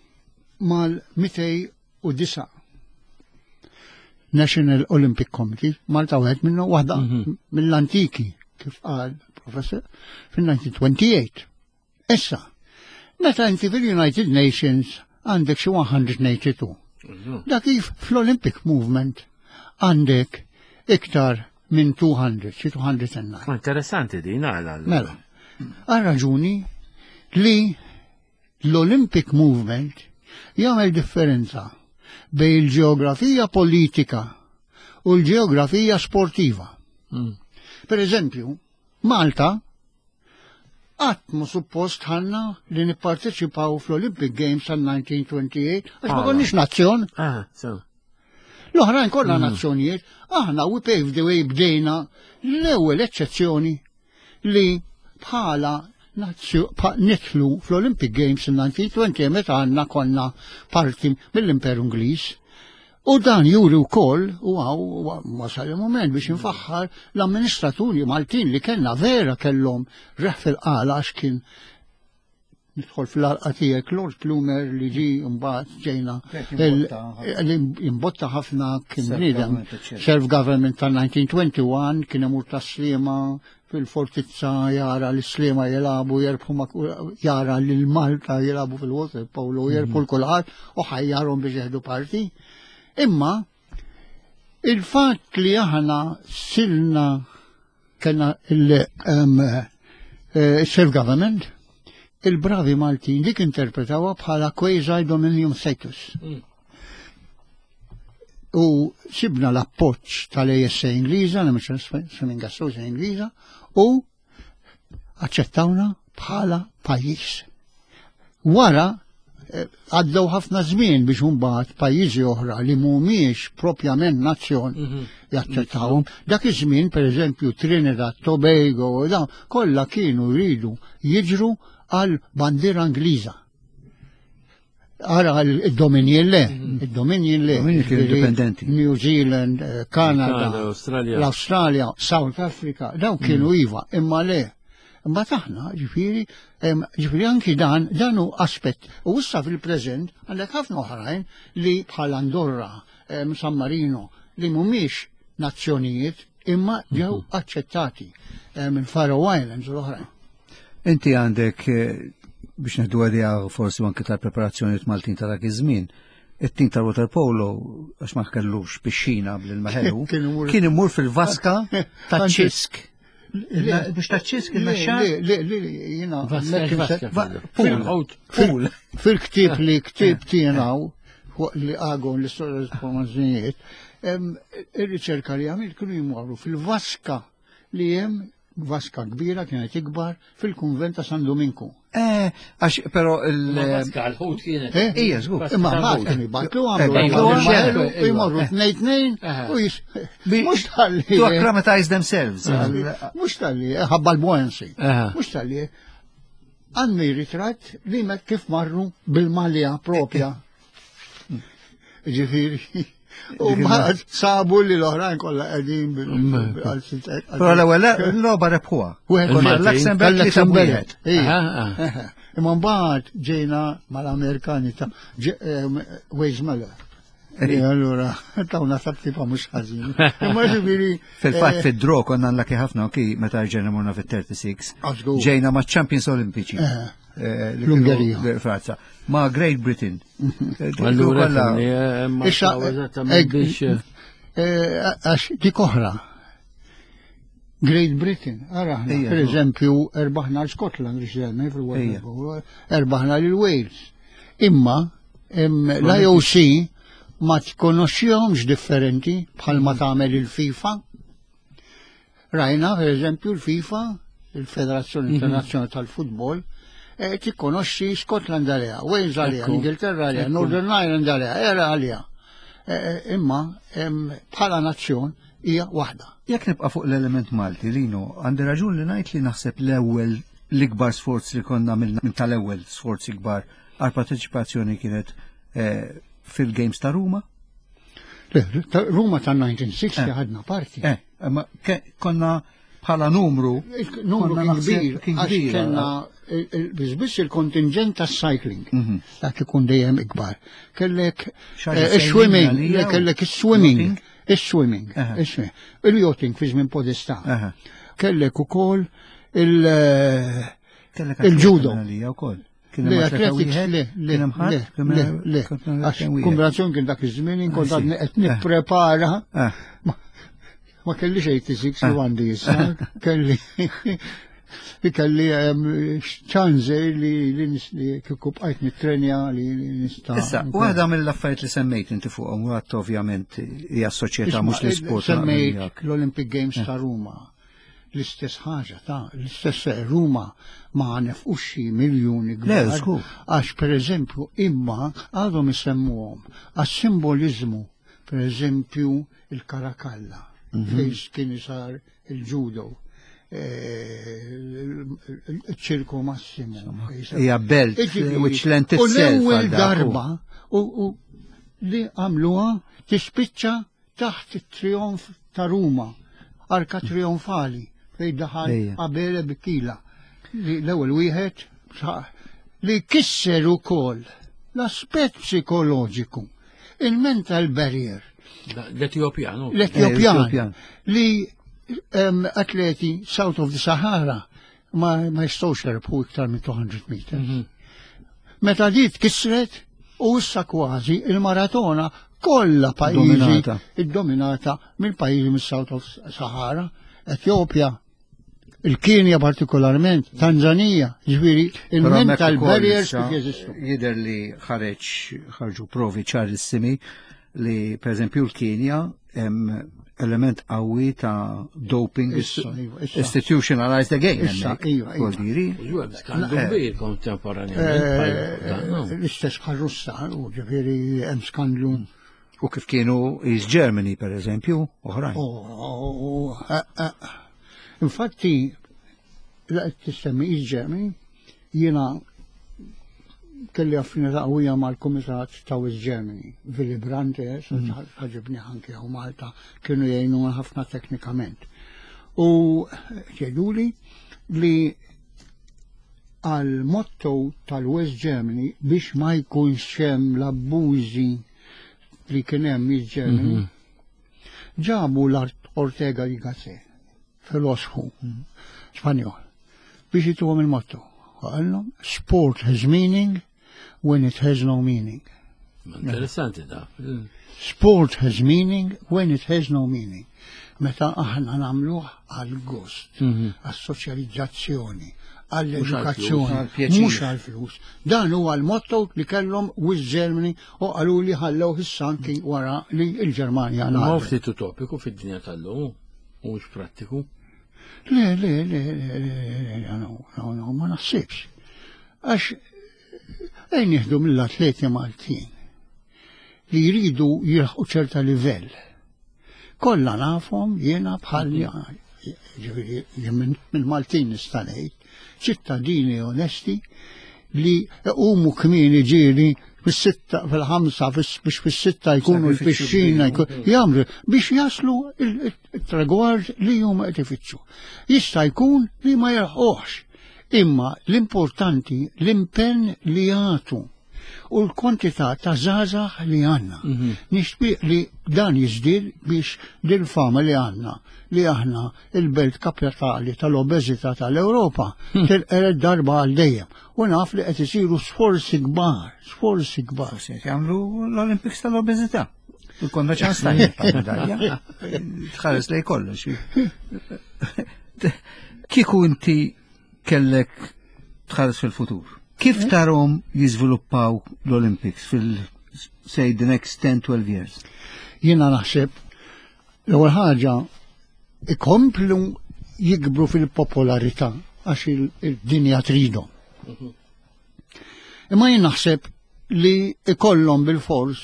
mal-209 National Olympic Committee, Malta wieħed minnu waħda mill-antiki, kif qal professor, fil-1928. Issa, meta inti fil-United Nations għandek xi 182. Da kif fl-Olympic Movement għandek iktar minn 200, xi 209. Interessanti din għal. Mela, għal raġuni li l-Olympic Movement jagħmel differenza bejn il-ġeografija politika u l-ġeografija sportiva. Per eżempju, Malta għatmu suppost ħanna li nipparteċipaw fl-Olympic Games tal-1928 għax ma konniex nazzjon. L-oħrajn kollha nazzjonijiet, aħna we paved the way bdejna l-ewwel eċċezzjoni li bħala nitlu fl-Olympic Games il-1920 meta għanna konna parti mill-Imperu Ingliż. U dan juri wkoll u wasal il-moment biex infaħħar l-amministraturi Maltin li kellna vera kellhom reħ fil-qala għax kien nidħol fil-qalqa tiegħek Lord Plumer li ġi mbagħad ġejna li imbotta ħafna kien bniedem self-government tal-1921 kien imur tas-sliema fil-fortizza jara l-islima jelabu jerbħu jara l-Malta jelabu fil-water polo jerbħu l-kulħadd u ħajjarhom biex jeħdu parti. Imma il-fatt li aħna silna kellna il-self-government il-bravi Maltin dik interpretawa bħala quasi-dominion status. U sibna l-appoġġ tal-ASA Ingliża, l-American Association Ingliża, u aċċettawna bħala pajjiż. Wara għaddew ħafna żmien biex mbagħad pajjiżi oħra li mhumiex propjament nazzjon jaċċettawhom. Dak iż-żmien pereżempju Trinidad, Tobago u dawn kollha kienu jridu jiġru għal bandiera Ingliża. Ara il-Dominion le, Dominion kienu indipendenti. New Zealand, Canada, Australia. l-Australia, South Africa, dawn kienu iva, imma le. Imma taħna, ġifiri anki dan hu aspett. U issa fil-preżent għandek ħafna oħrajn li bħal Andorra, San Marino, li mhumiex nazzjonijiet imma ġew aċċettati minn Faroe Islands u l-oħrajn. Inti għandek biex neħdu għadija forsi anke tal-preparazzjoni Maltin ta' dak iż-żmien, it-tim tal-water polo għax ma kellux bixxina bl-maħelu, kien imur fil-vaska ta' ċisk. Biex ta' ċisk il-mexxar? Jina, pool. Fil-ktib li ktib tienaw, li għagon l-istoria l-formazzjonijiet, il-riċerka li għamil kienu jimorru fil-vaska li jem vaska kbira kienet ikbar fil-kunvent ta' San Domingo. Għax pero Vaska għal-ħut kienet. Ija, żgur. Imma mat kienu jibbatlu għamlu jimorru t-nejn u mux tal-li. To acclimatize themselves. Mux tal-li, ħabba l-buoyancy. Mux tal-li. Għanni ritrat li met kif marru bil-malja propja. Ġifiri. U maħad sabu li l-oħrajn kolla għedin bil-għal-sintek. Pero l-ewel l-loba rebħuwa. L-Luxemburg li sabbiet. Imma mbagħad ġejna mal-Amerikani ta' Wage Miller. Allura, tawna sabti pa mux ħażin. Imma ġifieri. Fil-fatt fid-dro konna nlaki ħafna meta ġejna morna fit-36. Ġejna ma' Champions Olimpiċi. L-Ungerija. Franza. Ma' Great Britain. Allura għax dik oħra. Great Britain, araħna, per eżempju, erbaħna l-Scotland, erbaħna l-Wales. Imma, l-IOC ma tkonoxxihomx differenti bħal ma tagħmel il-FIFA. Rajna, per eżempju, il-FIFA, il-Federazzjoni Internazzjonali tal-Futbol, tikkonoxxi Scotland għalija, Wales għalija, Ingilterra għalija, Northern Ireland għalija, era għalija. Imma bħala nazzjon hija waħda. Jekk nibqa' fuq l-element Malti, Lino, għandi raġun li ngħid li naħseb l-ewwel l-ikbar sforz li konna minn tal-ewwel sforzi kbar għal parteċipazzjoni kienet fil-Games ta' Ruma? Ruma ta' 1960 ħadna parti. Ma konna bħala numru kbir, għax kena biss il-kontingent ta' cycling, dak ikun dejjem ikbar. Kellek swimming, kellek swimming, il-yachting fi żmien Podesta. Kellek ukoll il-judo. Kombinazzjoni kien dak iż-żmien kont qed nipprepara. Ma kelli xejn tisik li għandi issa, kelli ċanze li kieku bqajt nitrenja li nista'. Issa, waħda mill-affarijiet li semmejt inti fuqhom għadt ovvjament hija s-soċjetà mhux l-isport. Semmejt l-Olympic Games ta' Ruma. L-istess ħaġa l-istess Ruma ma nefqux xi miljuni kbar. Għax pereżempju imma għadhom isemmuhom għas-simboliżmu, pereżempju il-Karakalla. Fejn kien isar il-judo, il-ċirku Massimo. Hija belt, which lent itself. U l-ewwel darba li għamluha tispiċċa taħt it-trionf ta' Ruma, arka trionfali, fejn daħal Abele Bikila. L-ewwel wieħed li kisser ukoll l-aspett psikoloġiku, il-mental barrier. L-Etjopjan. L-Etjopjan. Li atleti south of the Sahara ma jistgħux jerbħu iktar minn 200 meters. Meta di tkissret u issa kważi il-maratona kollha pajjiżi iddominata mill-pajjiżi mis-South of Sahara, Etjopja, il-Kenja partikolarment, Tanzania, ġifieri il-mental barriers kif jeżistu. Jidher li ħarġu provi ċarissimi li per eżempju l-Kenja element qawwi ta' doping Issa. institutionalized again. Issa, iva. Skandu kbir kontemporanjament. L-istess bħal Russar, u ġifieri hemm skandlu. U kif kienu East Germany, per eżempju, oħrajn. Infatti, laqt tissemmi East Germany, jiena kelli affinità qawwija mal-Kumitat ta' West Germany, Willy Brandt, ħaġibni anke u Malta, kienu jgħinu ħafna teknikament. U ġeduli li għal-motto tal-West Germany biex ma jkunx hemm l-abbużi li kien hemm East Germany, ġabu l-Art Ortega y Gasset, filosfu Spanjol, biex jituhom il-motto. Għallhom, sport has meaning when it has no meaning. Interessanti da. Sport has meaning when it has no meaning. Meta aħna nagħmluh għal-gost, għas-soċjalizzazzjoni, għall-edukazzjoni, mhux għall-flus. Dan huwa l-motto li kellhom West Germany u qalu li ħallew is-sanki wara li l-Ġermanja Ma ftit utopiku fid-dinja tal-lum, mhux prattiku. Le, ma naħsibx. Għax, nieħdu mill-atleti Maltin li jridu jilħqu ċerta livell. Kollha nafhom jiena bħal minn Maltin nista' ngħid, ċittadini onesti li huma kmieni ġieli fis-sitta fil-ħamsa biex fis-sitta jkunu l-pixxina jagħmlu biex jaslu it-tragward li huma qed ifittxu. Jista' jkun li ma jelħqux, imma l-importanti l-impenn li jagħtu u l-kwantità ta' żgħażagħ li għandna. Nixtieq li dan jiżdied biex dil-fama li għandna li aħna il-belt kapitali tal-obeżità tal-Ewropa tilqered darba għal dejjem. U naf li qed isiru sforzi kbar. Jagħmlu l-Olympics tal-obeżità. Konna ċans tajjeb għal-medalja. Tħares lej kollox. Kieku inti kellek tħares fil-futur, kif tarom jiżviluppaw l-Olympics say the next 10-12 years? Jiena naħseb l-ewwel ħaġa ikomplu jikbru fil-popolarità għax il-dinja tridhom. Imma jien naħseb li ikollhom bil-fors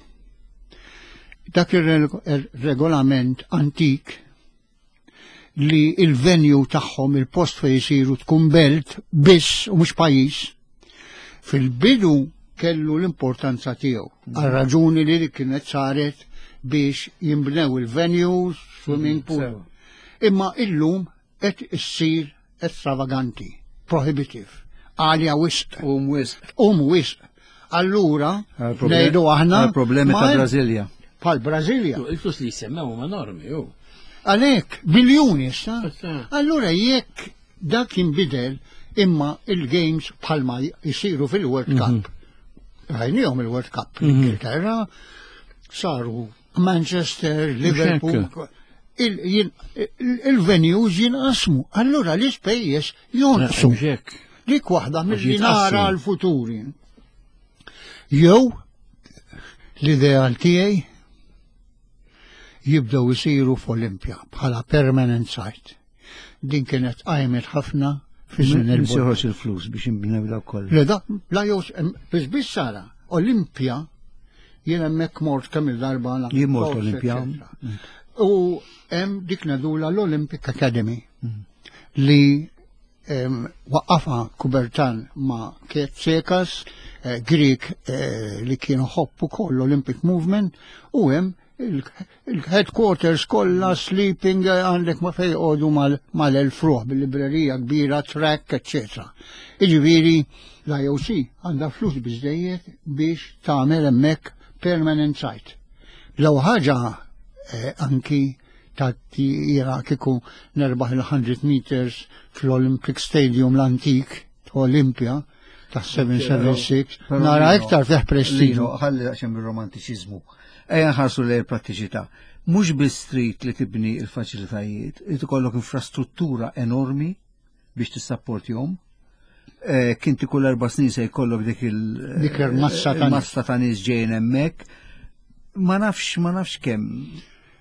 dak ir-regolament antik li il-venue tagħhom il-post fejn isiru tkun belt biss u mhux pajjiż. Fil-bidu kellu l-importanza tiegħu għal raġuni li kienet saret biex jimbnew il-venues, swimming pool. Imma illum qed issir estravaganti, prohibitive, għalja wisq. Wisq. Allura ngħidu aħna problemi ta' Brażilja. Bħal Brażilja. Il-flus li jsemmew huma enormi, Għalhekk biljuni issa. Allura jekk dak jinbidel imma il-games bħalma jisiru fil-World Cup. Rajnihom il-World Cup. Ingilterra saru Manchester, Liverpool. Il-venues jinqasmu. Allura l-ispejjeż jonqsu. Dik waħda mill-nara l-futuri. Jew l-ideal tiegħi jibdew isiru f'Olimpja bħala permanent site. Din kienet qajmet ħafna fi żmien il-flus biex inbnew daw kollha. La jew biss sara Olimpja jien hemmhekk mort kemm il-darba jien mort Olimpja. U hemm dik nadula l-Olympic Academy li waqqafha Kubertan ma' Ketsekas, Greek li kienu ħobbu koll l-Olympic Movement u hemm il-headquarters kollha sleeping għandek ma fej għodu mal-elfruħ bil-librerija kbira, track, etc. Iġifieri l-IOC għandha flus biżdejjed biex tagħmel hemmhekk permanent site. Law ħaġa anki jira kieku nerbaħ il-100 meters fl-Olympic Stadium l-antik Olimpja ta' 776 nara iktar feħ prestiġu. Ħalli għaxem bil-romantiċizmu. Ejja nħarsu lejn prattiċità. Mhux bi-street li tibni l-faċilitajiet, irid ikollok infrastruttura enormi biex tissapportihom. Kien kull 4 snin se jkollok dik il-massa ta' nies ġejjin hemmhekk. Ma nafx kemm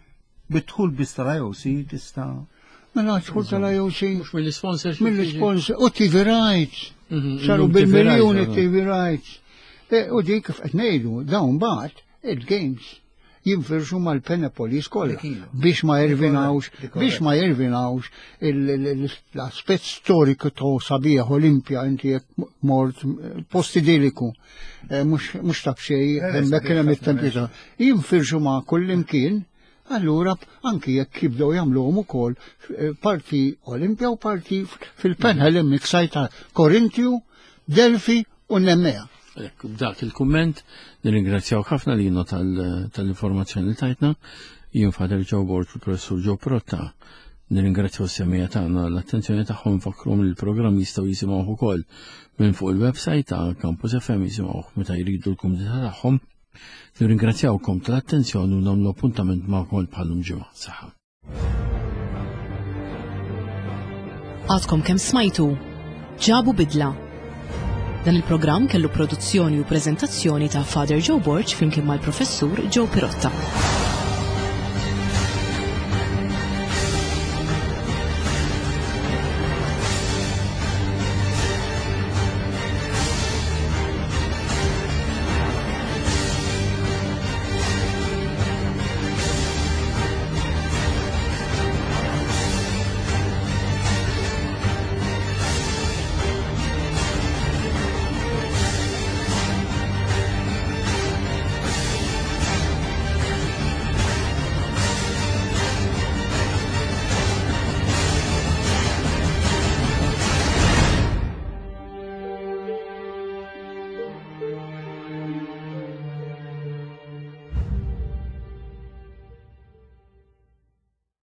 bitħul biss tal-IOC tista' Mela tħul tal-IOC. Mux mill-sponsor. Mill-sponsor. U TV Rights. Saru bil-miljoni TV Rights. U dik kif qed ngħidu dawn mbagħad il-games jinfirxu mal-Penepolis kollha biex ma jirvinawx l-aspett storiku ta' sabiħ Olimpja inti jekk mort post idiliku mhux taf xejn hemmhekk kien hemm it-tempju jinfirxu ma' kullimkien. Allura anki jekk jibdew jagħmluhom ukoll parti Olimpja u parti fil-Penhelic sajta Korintju, Delfi u Nemmea. B'dak il-kumment, nirringrazzjaw ħafna lina tal-informazzjoni li tajtna, jien Father Joe Borch u Professur Joe Pirotta. Nirringrazzjaw s-semmija tagħna l-attenzjoni tagħhom fakrum li l-programm jistgħu jisimgħuh ukoll minn fuq il-website ta' Campus FM jisimgħuh meta jridu l-komunità tagħhom. Nirringrazzjawkom tal-attenzjoni u nagħmlu appuntament magħkom bħalhom ġimgħa. Saħħa. Għadkom kemm smajtu ġabu bidla. Dan il-programm kellu produzzjoni u preżentazzjoni ta' Father Joe Borch flimkien mal-Professur Joe Pirotta.